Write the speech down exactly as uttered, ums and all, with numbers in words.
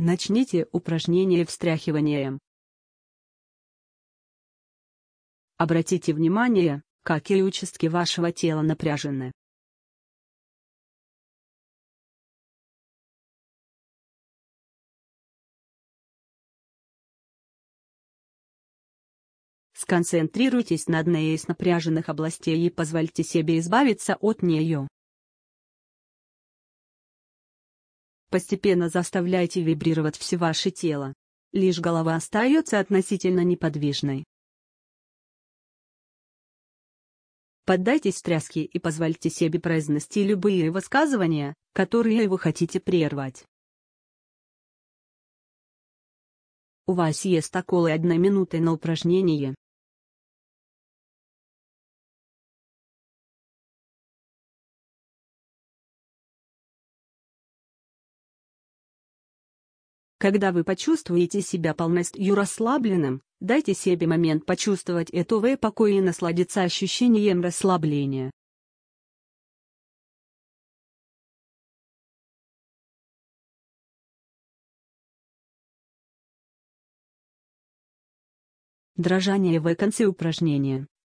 Начните упражнение встряхиванием. Обратите внимание, какие участки вашего тела напряжены. Сконцентрируйтесь на одной из напряженных областей и позвольте себе избавиться от нее. Постепенно заставляйте вибрировать все ваше тело. Лишь голова остается относительно неподвижной. Поддайтесь тряске и позвольте себе произнести любые высказывания, которые вы хотите прервать. У вас есть около одной минуты на упражнение. Когда вы почувствуете себя полностью расслабленным, дайте себе момент почувствовать это в покое и насладиться ощущением расслабления. Дрожание в конце упражнения.